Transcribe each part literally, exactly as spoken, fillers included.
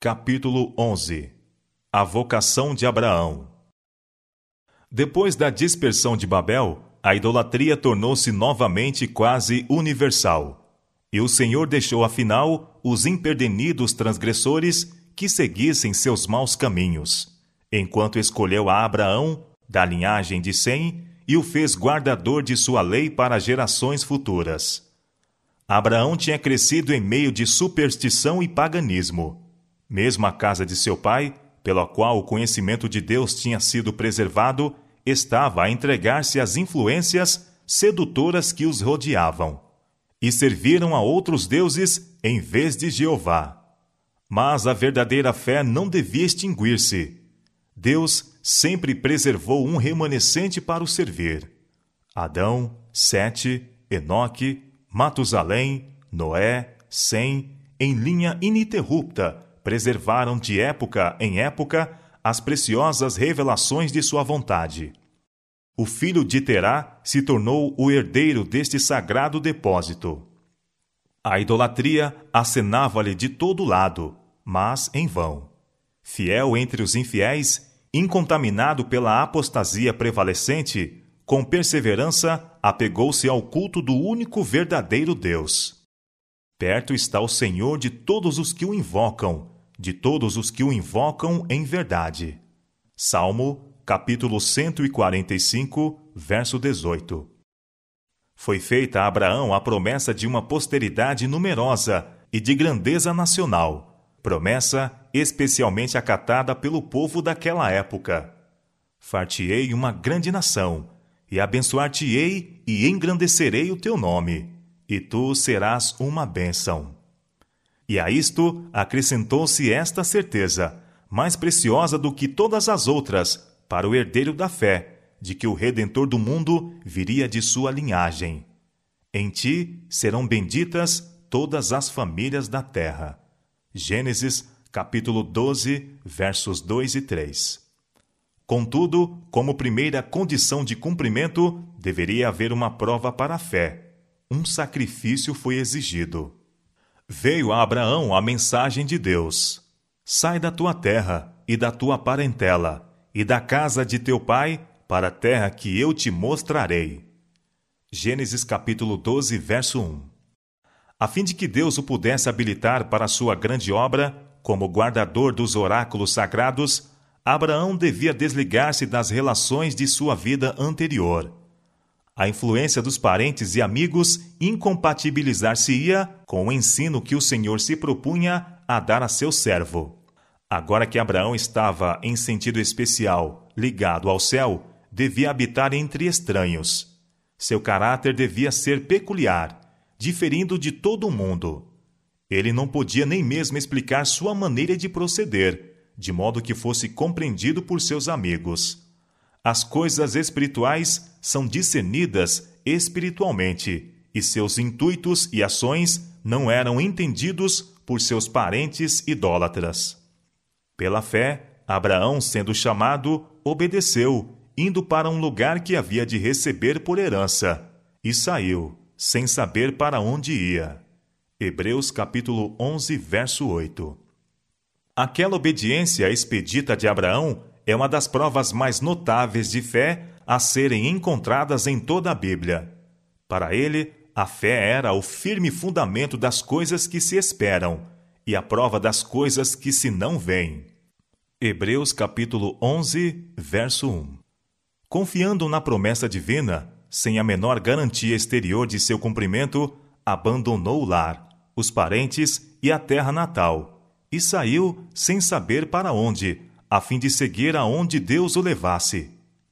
Capítulo onze. A vocação de Abraão. Depois da dispersão de Babel, a idolatria tornou-se novamente quase universal. E o Senhor deixou afinal os imperdenidos transgressores que seguissem seus maus caminhos, enquanto escolheu a Abraão, da linhagem de Sem, e o fez guardador de sua lei para gerações futuras. Abraão tinha crescido em meio de superstição e paganismo. Mesmo a casa de seu pai, pela qual o conhecimento de Deus tinha sido preservado, estava a entregar-se às influências sedutoras que os rodeavam, e serviram a outros deuses em vez de Jeová. Mas a verdadeira fé não devia extinguir-se. Deus sempre preservou um remanescente para o servir. Adão, Sete, Enoque, Matusalém, Noé, Sem, em linha ininterrupta, preservaram de época em época as preciosas revelações de sua vontade. O filho de Terá se tornou o herdeiro deste sagrado depósito. A idolatria acenava-lhe de todo lado, mas em vão. Fiel entre os infiéis, incontaminado pela apostasia prevalecente, com perseverança apegou-se ao culto do único verdadeiro Deus. Perto está o Senhor de todos os que o invocam, de todos os que o invocam em verdade. Salmo, capítulo cento e quarenta e cinco, verso dezoito. Foi feita a Abraão a promessa de uma posteridade numerosa e de grandeza nacional, promessa especialmente acatada pelo povo daquela época. Far-te-ei uma grande nação, e abençoar-te-ei e engrandecerei o teu nome, e tu serás uma bênção. E a isto acrescentou-se esta certeza, mais preciosa do que todas as outras, para o herdeiro da fé, de que o Redentor do mundo viria de sua linhagem. Em ti serão benditas todas as famílias da terra. Gênesis, capítulo doze, versos dois e três. Contudo, como primeira condição de cumprimento, deveria haver uma prova para a fé. Um sacrifício foi exigido. Veio a Abraão a mensagem de Deus: sai da tua terra e da tua parentela, e da casa de teu pai, para a terra que eu te mostrarei. Gênesis capítulo doze, verso um. A fim de que Deus o pudesse habilitar para a sua grande obra, como guardador dos oráculos sagrados, Abraão devia desligar-se das relações de sua vida anterior. A influência dos parentes e amigos incompatibilizar-se-ia com o ensino que o Senhor se propunha a dar a seu servo. Agora que Abraão estava, em sentido especial, ligado ao céu, devia habitar entre estranhos. Seu caráter devia ser peculiar, diferindo de todo o mundo. Ele não podia nem mesmo explicar sua maneira de proceder, de modo que fosse compreendido por seus amigos. As coisas espirituais são discernidas espiritualmente, e seus intuitos e ações não eram entendidos por seus parentes idólatras. Pela fé, Abraão, sendo chamado, obedeceu, indo para um lugar que havia de receber por herança, e saiu, sem saber para onde ia. Hebreus capítulo onze, verso oito. Aquela obediência expedita de Abraão é uma das provas mais notáveis de fé a serem encontradas em toda a Bíblia. Para ele, a fé era o firme fundamento das coisas que se esperam e a prova das coisas que se não veem. Hebreus capítulo onze, verso um. Confiando na promessa divina, sem a menor garantia exterior de seu cumprimento, abandonou o lar, os parentes e a terra natal, e saiu sem saber para onde, a fim de seguir aonde Deus o levasse.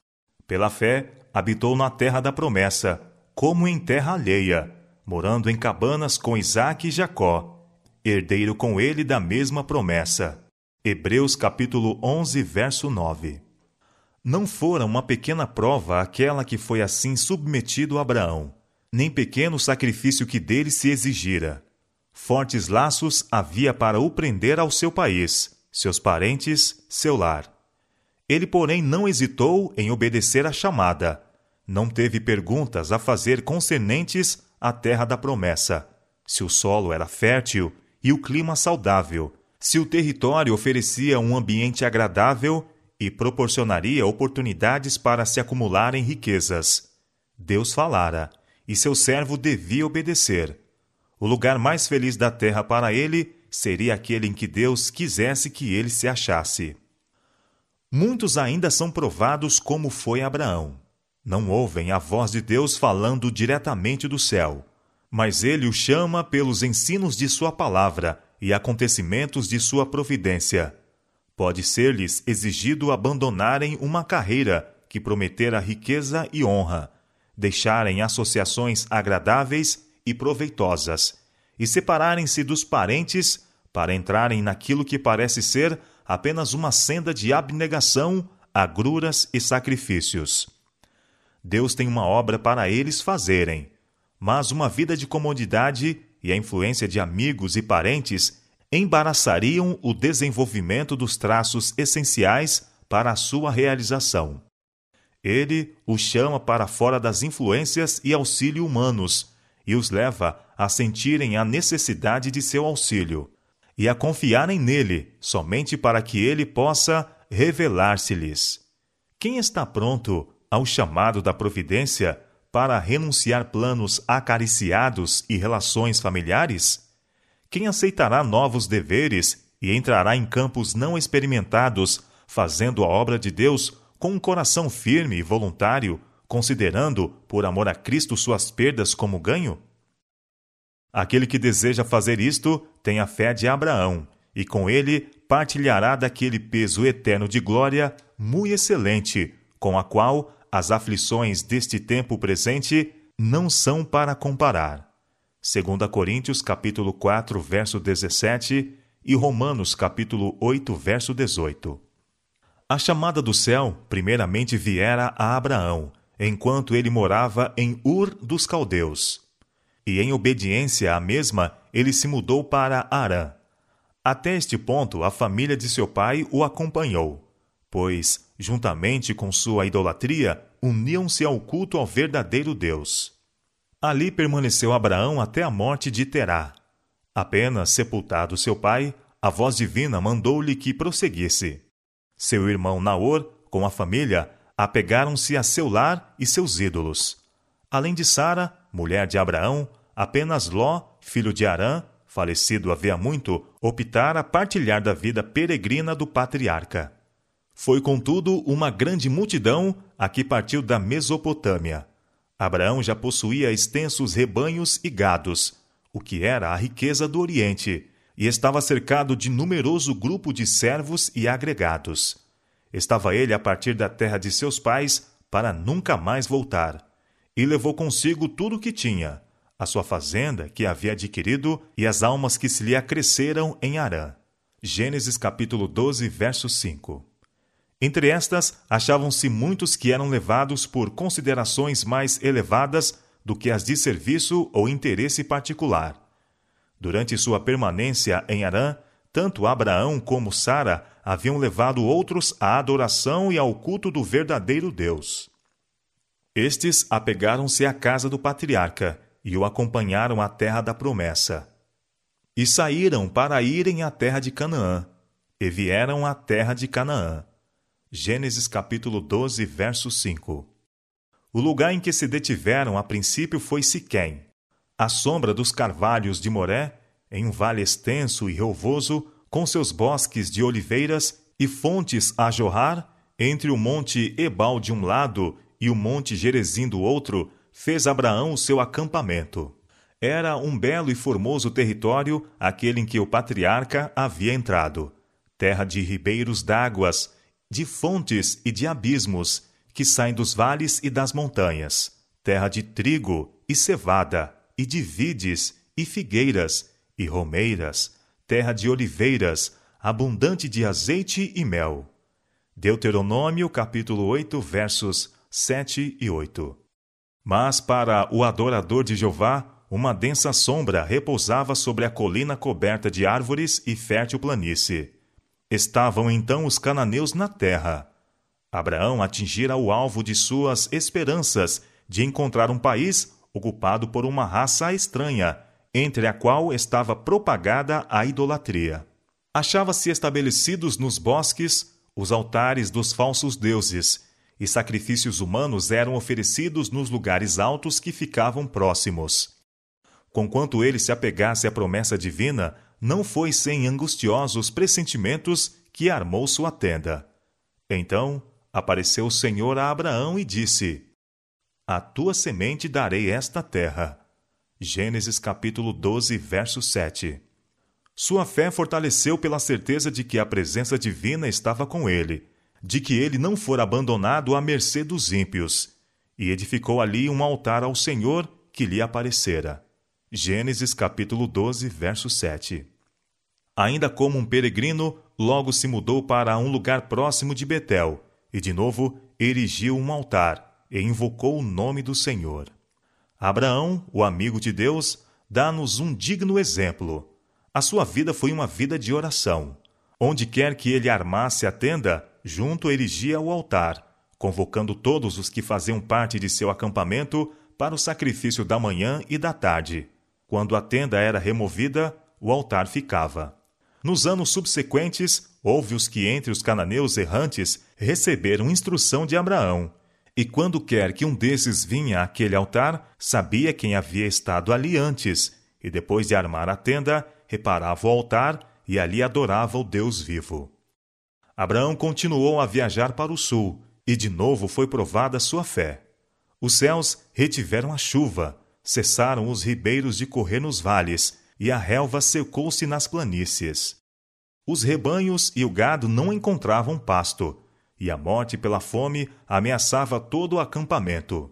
Pela fé, habitou na terra da promessa, como em terra alheia, morando em cabanas com Isaque e Jacó, herdeiro com ele da mesma promessa. Hebreus capítulo onze, verso nove. Não fora uma pequena prova aquela que foi assim submetido a Abraão, nem pequeno sacrifício que dele se exigira. Fortes laços havia para o prender ao seu país, seus parentes, seu lar. Ele, porém, não hesitou em obedecer à chamada. Não teve perguntas a fazer concernentes à terra da promessa, se o solo era fértil e o clima saudável, Se o território oferecia um ambiente agradável e proporcionaria oportunidades para se acumularem riquezas, Deus falara, e seu servo devia obedecer. O lugar mais feliz da terra para ele seria aquele em que Deus quisesse que ele se achasse. Muitos ainda são provados como foi Abraão. Não ouvem a voz de Deus falando diretamente do céu, mas ele o chama pelos ensinos de sua palavra e acontecimentos de sua providência. Pode ser-lhes exigido abandonarem uma carreira que prometera riqueza e honra, deixarem associações agradáveis e proveitosas, e separarem-se dos parentes para entrarem naquilo que parece ser apenas uma senda de abnegação, agruras e sacrifícios. Deus tem uma obra para eles fazerem, mas uma vida de comodidade e a influência de amigos e parentes embaraçariam o desenvolvimento dos traços essenciais para a sua realização. Ele os chama para fora das influências e auxílio humanos e os leva a sentirem a necessidade de seu auxílio e a confiarem nele somente para que ele possa revelar-se-lhes. Quem está pronto ao chamado da providência para renunciar planos acariciados e relações familiares? Quem aceitará novos deveres e entrará em campos não experimentados, fazendo a obra de Deus com um coração firme e voluntário, considerando, por amor a Cristo, suas perdas como ganho? Aquele que deseja fazer isto tem a fé de Abraão, e com ele partilhará daquele peso eterno de glória muito excelente, com a qual as aflições deste tempo presente não são para comparar. Segunda Coríntios, capítulo quatro, verso dezessete, e Romanos, capítulo oito, verso dezoito. A chamada do céu primeiramente viera a Abraão, enquanto ele morava em Ur dos Caldeus. E em obediência à mesma, ele se mudou para Harã. Até este ponto, a família de seu pai o acompanhou, pois, juntamente com sua idolatria, uniam-se ao culto ao verdadeiro Deus. Ali permaneceu Abraão até a morte de Terá. Apenas sepultado seu pai, a voz divina mandou-lhe que prosseguisse. Seu irmão Naor, com a família, apegaram-se a seu lar e seus ídolos. Além de Sara, mulher de Abraão, apenas Ló, filho de Harã, falecido havia muito, optara partilhar da vida peregrina do patriarca. Foi, contudo, uma grande multidão a que partiu da Mesopotâmia. Abraão já possuía extensos rebanhos e gados, o que era a riqueza do Oriente, e estava cercado de numeroso grupo de servos e agregados. Estava ele a partir da terra de seus pais para nunca mais voltar, e levou consigo tudo o que tinha, a sua fazenda que havia adquirido e as almas que se lhe acresceram em Harã. Gênesis capítulo doze, verso cinco. Entre estas, achavam-se muitos que eram levados por considerações mais elevadas do que as de serviço ou interesse particular. Durante sua permanência em Harã, tanto Abraão como Sara haviam levado outros à adoração e ao culto do verdadeiro Deus. Estes apegaram-se à casa do patriarca e o acompanharam à terra da promessa. E saíram para irem à terra de Canaã, e vieram à terra de Canaã. Gênesis capítulo doze, verso cinco. O lugar em que se detiveram a princípio foi Siquém, à sombra dos carvalhos de Moré, em um vale extenso e relvoso, com seus bosques de oliveiras e fontes a jorrar, entre o monte Ebal de um lado e o monte Gerezim do outro, fez Abraão o seu acampamento. Era um belo e formoso território aquele em que o patriarca havia entrado, terra de ribeiros d'águas, de fontes e de abismos, que saem dos vales e das montanhas, terra de trigo e cevada, e de vides e figueiras e romeiras, terra de oliveiras, abundante de azeite e mel. Deuteronômio capítulo oito, versos sete e oito. Mas para o adorador de Jeová, uma densa sombra repousava sobre a colina coberta de árvores e fértil planície. Estavam então os cananeus na terra. Abraão atingira o alvo de suas esperanças de encontrar um país ocupado por uma raça estranha, entre a qual estava propagada a idolatria. Achava-se estabelecidos nos bosques os altares dos falsos deuses, e sacrifícios humanos eram oferecidos nos lugares altos que ficavam próximos. Conquanto ele se apegasse à promessa divina, não foi sem angustiosos pressentimentos que armou sua tenda. Então apareceu o Senhor a Abraão e disse: A tua semente darei esta terra. Gênesis capítulo doze, verso sete. Sua fé fortaleceu pela certeza de que a presença divina estava com ele, de que ele não fora abandonado à mercê dos ímpios, e edificou ali um altar ao Senhor que lhe aparecera. Gênesis capítulo doze, verso sete. Ainda como um peregrino, logo se mudou para um lugar próximo de Betel, e de novo erigiu um altar, e invocou o nome do Senhor. Abraão, o amigo de Deus, dá-nos um digno exemplo. A sua vida foi uma vida de oração. Onde quer que ele armasse a tenda, junto erigia o altar, convocando todos os que faziam parte de seu acampamento para o sacrifício da manhã e da tarde. Quando a tenda era removida, o altar ficava. Nos anos subsequentes, houve os que entre os cananeus errantes receberam instrução de Abraão, e quando quer que um desses vinha àquele altar, sabia quem havia estado ali antes, e depois de armar a tenda, reparava o altar e ali adorava o Deus vivo. Abraão continuou a viajar para o sul, e de novo foi provada sua fé. Os céus retiveram a chuva, cessaram os ribeiros de correr nos vales, e a relva secou-se nas planícies. Os rebanhos e o gado não encontravam pasto, e a morte pela fome ameaçava todo o acampamento.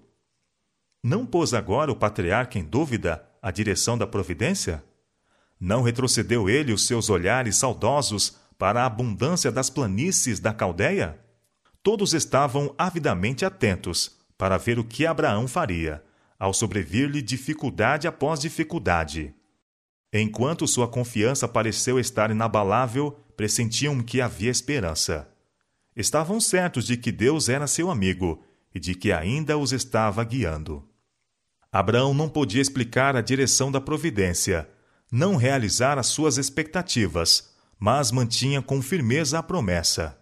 Não pôs agora o patriarca em dúvida a direção da providência? Não retrocedeu ele os seus olhares saudosos para a abundância das planícies da Caldeia? Todos estavam avidamente atentos para ver o que Abraão faria, ao sobrevir-lhe dificuldade após dificuldade. Enquanto sua confiança pareceu estar inabalável, pressentiam que havia esperança. Estavam certos de que Deus era seu amigo e de que ainda os estava guiando. Abraão não podia explicar a direção da providência, não realizar as suas expectativas, mas mantinha com firmeza a promessa.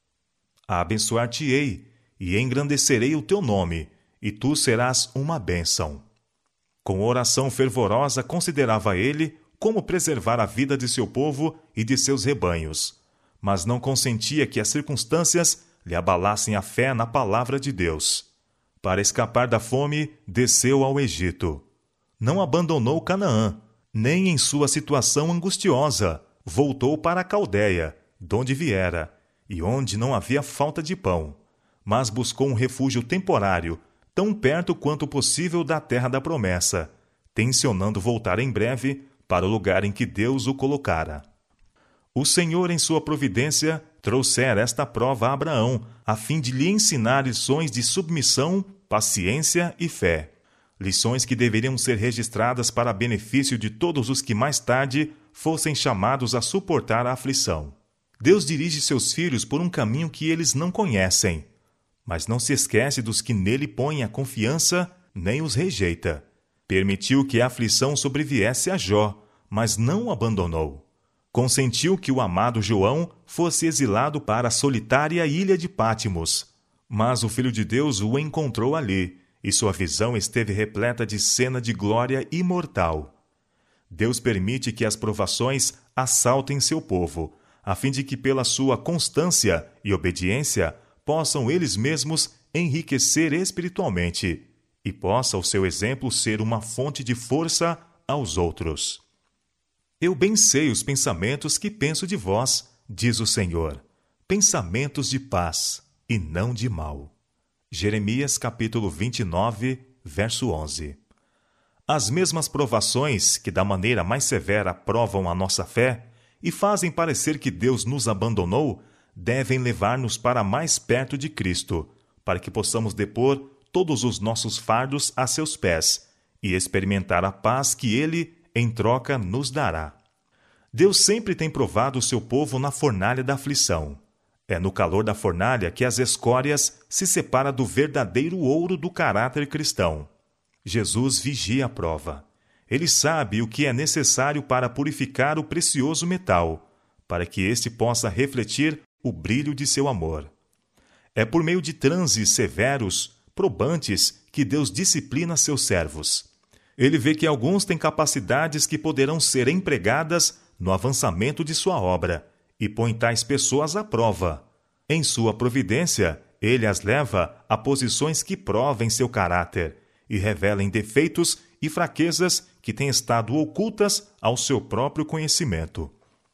Abençoar-te-ei e engrandecerei o teu nome, e tu serás uma bênção. Com oração fervorosa considerava ele como preservar a vida de seu povo e de seus rebanhos, mas não consentia que as circunstâncias lhe abalassem a fé na palavra de Deus. Para escapar da fome, desceu ao Egito. Não abandonou Canaã, nem em sua situação angustiosa, voltou para a Caldeia, donde viera, e onde não havia falta de pão, mas buscou um refúgio temporário, tão perto quanto possível da terra da promessa, tencionando voltar em breve para o lugar em que Deus o colocara. O Senhor, em sua providência, trouxera esta prova a Abraão, a fim de lhe ensinar lições de submissão, paciência e fé. Lições que deveriam ser registradas para benefício de todos os que mais tarde fossem chamados a suportar a aflição. Deus dirige seus filhos por um caminho que eles não conhecem, mas não se esquece dos que nele põem a confiança, nem os rejeita. Permitiu que a aflição sobreviesse a Jó, mas não o abandonou. Consentiu que o amado João fosse exilado para a solitária ilha de Pátimos, mas o Filho de Deus o encontrou ali, e sua visão esteve repleta de cena de glória imortal. Deus permite que as provações assaltem seu povo, a fim de que pela sua constância e obediência possam eles mesmos enriquecer espiritualmente, e possa o seu exemplo ser uma fonte de força aos outros. Eu bem sei os pensamentos que penso de vós, diz o Senhor, pensamentos de paz e não de mal. Jeremias capítulo vinte e nove, verso onze. As mesmas provações que da maneira mais severa provam a nossa fé e fazem parecer que Deus nos abandonou, devem levar-nos para mais perto de Cristo, para que possamos depor todos os nossos fardos a seus pés e experimentar a paz que Ele, em troca, nos dará. Deus sempre tem provado o seu povo na fornalha da aflição. É no calor da fornalha que as escórias se separam do verdadeiro ouro do caráter cristão. Jesus vigia a prova. Ele sabe o que é necessário para purificar o precioso metal, para que este possa refletir o brilho de seu amor. É por meio de transes severos, probantes, que Deus disciplina seus servos. Ele vê que alguns têm capacidades que poderão ser empregadas no avançamento de sua obra e põe tais pessoas à prova. Em sua providência, ele as leva a posições que provem seu caráter e revelem defeitos e fraquezas que têm estado ocultas ao seu próprio conhecimento.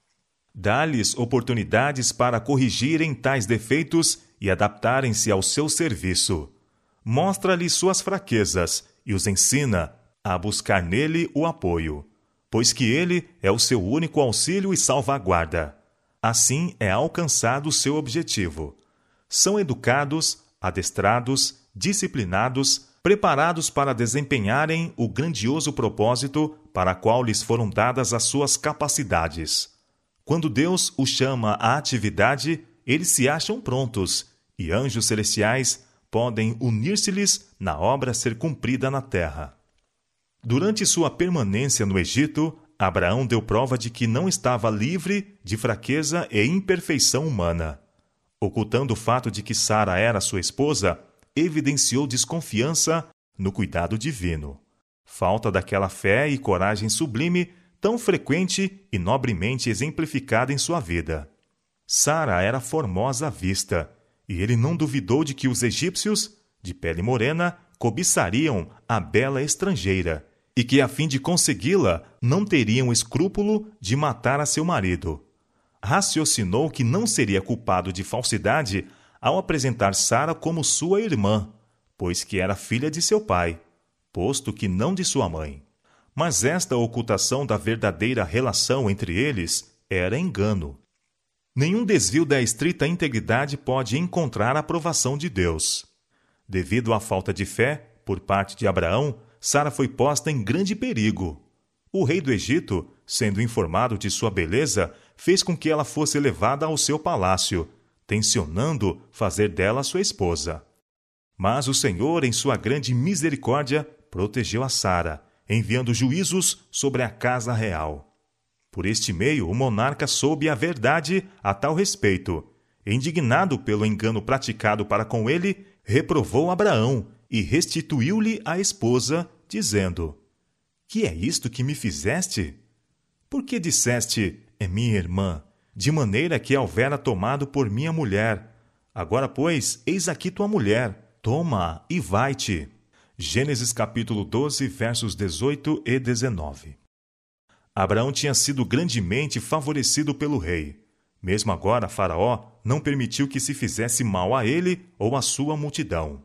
Dá-lhes oportunidades para corrigirem tais defeitos e adaptarem-se ao seu serviço. Mostra-lhes suas fraquezas e os ensina a buscar nele o apoio, pois que ele é o seu único auxílio e salvaguarda. Assim é alcançado o seu objetivo. São educados, adestrados, disciplinados, preparados para desempenharem o grandioso propósito para o qual lhes foram dadas as suas capacidades. Quando Deus os chama à atividade, eles se acham prontos, e anjos celestiais podem unir-se-lhes na obra a ser cumprida na terra. Durante sua permanência no Egito, Abraão deu prova de que não estava livre de fraqueza e imperfeição humana. Ocultando o fato de que Sara era sua esposa, evidenciou desconfiança no cuidado divino. Falta daquela fé e coragem sublime tão frequente e nobremente exemplificada em sua vida. Sara era formosa à vista, e ele não duvidou de que os egípcios, de pele morena, cobiçariam a bela estrangeira, e que, a fim de consegui-la, não teriam escrúpulo de matar a seu marido. Raciocinou que não seria culpado de falsidade ao apresentar Sara como sua irmã, pois que era filha de seu pai, posto que não de sua mãe. Mas esta ocultação da verdadeira relação entre eles era engano. Nenhum desvio da estrita integridade pode encontrar a aprovação de Deus. Devido à falta de fé, por parte de Abraão, Sara foi posta em grande perigo. O rei do Egito, sendo informado de sua beleza, fez com que ela fosse levada ao seu palácio, tencionando fazer dela sua esposa. Mas o Senhor, em sua grande misericórdia, protegeu a Sara, enviando juízos sobre a casa real. Por este meio, o monarca soube a verdade a tal respeito. Indignado pelo engano praticado para com ele, reprovou Abraão e restituiu-lhe a esposa, dizendo: Que é isto que me fizeste? Por que disseste, é minha irmã, de maneira que a houvera tomado por minha mulher? Agora, pois, eis aqui tua mulher, toma-a e vai-te. Gênesis capítulo doze, versos dezoito e dezenove. Abraão tinha sido grandemente favorecido pelo rei. Mesmo agora, Faraó não permitiu que se fizesse mal a ele ou à sua multidão.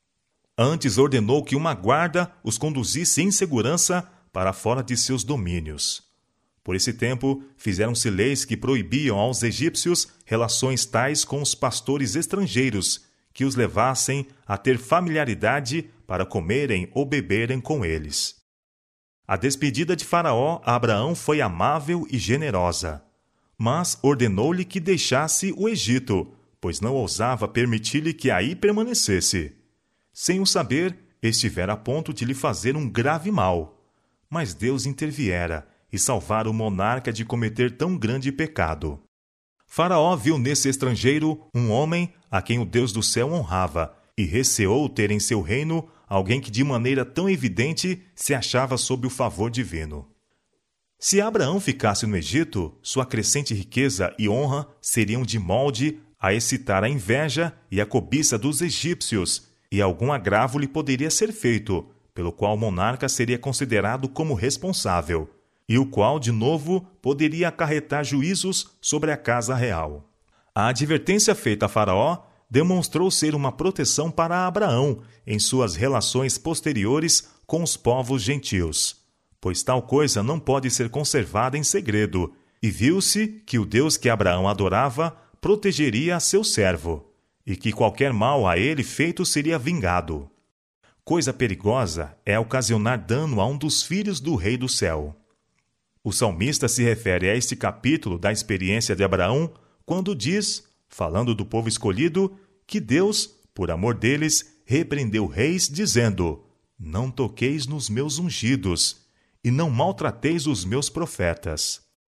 Antes ordenou que uma guarda os conduzisse em segurança para fora de seus domínios. Por esse tempo, fizeram-se leis que proibiam aos egípcios relações tais com os pastores estrangeiros, que os levassem a ter familiaridade para comerem ou beberem com eles. A despedida de Faraó a Abraão foi amável e generosa, mas ordenou-lhe que deixasse o Egito, pois não ousava permitir-lhe que aí permanecesse. Sem o saber, estivera a ponto de lhe fazer um grave mal. Mas Deus interviera e salvara o monarca de cometer tão grande pecado. Faraó viu nesse estrangeiro um homem a quem o Deus do céu honrava e receou ter em seu reino alguém que de maneira tão evidente se achava sob o favor divino. Se Abraão ficasse no Egito, sua crescente riqueza e honra seriam de molde a excitar a inveja e a cobiça dos egípcios, e algum agravo lhe poderia ser feito, pelo qual o monarca seria considerado como responsável, e o qual, de novo, poderia acarretar juízos sobre a casa real. A advertência feita a Faraó demonstrou ser uma proteção para Abraão em suas relações posteriores com os povos gentios, pois tal coisa não pode ser conservada em segredo, e viu-se que o Deus que Abraão adorava protegeria a seu servo, e que qualquer mal a ele feito seria vingado. Coisa perigosa é ocasionar dano a um dos filhos do Rei do Céu. O salmista se refere a este capítulo da experiência de Abraão quando diz, falando do povo escolhido, que Deus, por amor deles, repreendeu reis, dizendo: Não toqueis nos meus ungidos, e não maltrateis os meus profetas.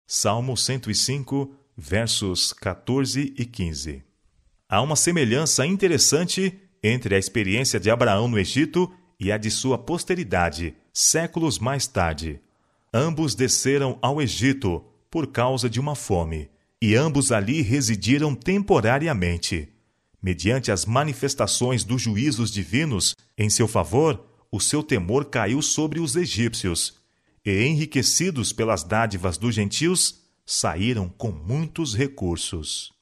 Salmo cento e cinco, versos quatorze e quinze. Há uma semelhança interessante entre a experiência de Abraão no Egito e a de sua posteridade, séculos mais tarde. Ambos desceram ao Egito por causa de uma fome, e ambos ali residiram temporariamente. Mediante as manifestações dos juízos divinos em seu favor, o seu temor caiu sobre os egípcios, e, enriquecidos pelas dádivas dos gentios, saíram com muitos recursos.